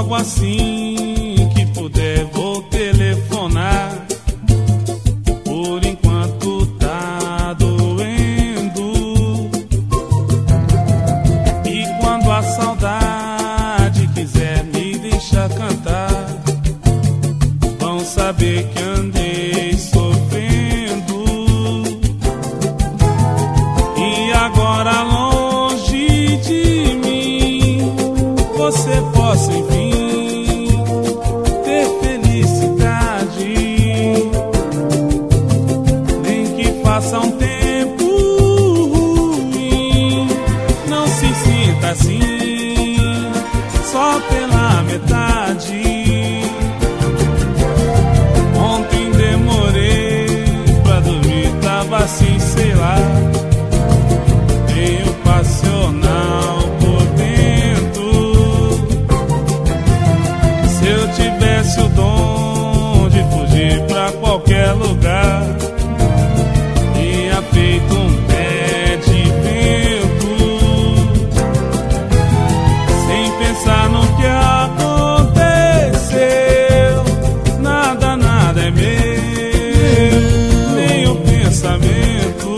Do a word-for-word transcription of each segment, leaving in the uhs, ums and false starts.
logo assim que puder vou telefonar. Por enquanto tá doendo. E quando a saudade quiser me deixar cantar, vão saber que andei sofrendo. E agora longe de mim, você possa enfim ter felicidade. Nem que faça um tempo ruim, não se sinta assim só pela metade. Ontem demorei pra dormir, tava assim, sei lá, meio passional por dentro. Se eu tivesse o dom de fugir pra qualquer lugar, tinha feito um pé de vento, sem pensar no que aconteceu. Nada, nada é meu, nem o pensamento.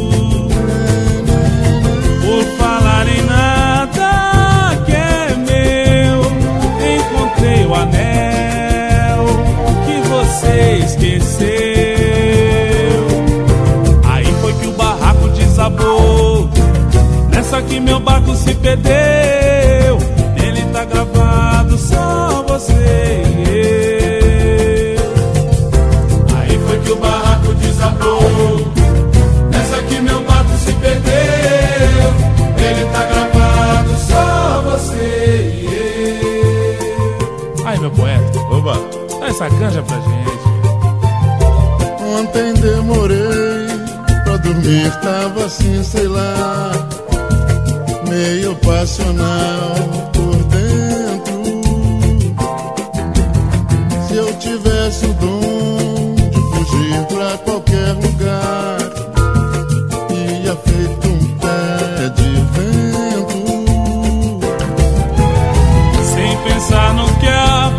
Por falar em nada que é meu, encontrei o anel que você esqueceu. Aí foi que o barraco desabou, nessa que meu barco se perdeu. Ele tá gravado, só você e eu. Aí foi que o barraco desabou, nessa que meu barco se perdeu. Ele tá gravado, só você e eu. Aí, meu poeta, Oba! dá essa canja pra gente. Ontem demorei pra dormir, tava assim, sei lá, meio passional por dentro. Se eu tivesse o dom de fugir pra qualquer lugar, ia feito um pé de vento, Sem pensar no que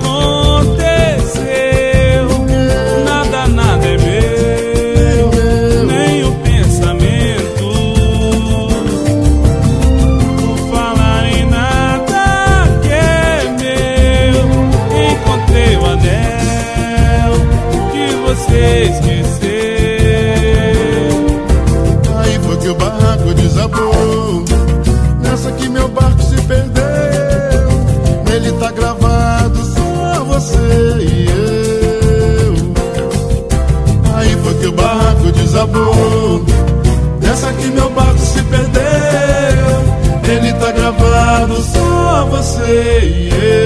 aconteceu. Nada, nada é meu, nem o pensamento. Por falar em nada que é meu, encontrei o anel que você esqueceu. Aí foi que o barraco desabou, nessa que meu barco se perdeu. Nele tá gravado só você e eu. Aí foi que o barraco desabou, nessa que meu barco se perdeu. Nele tá gravado só você e eu.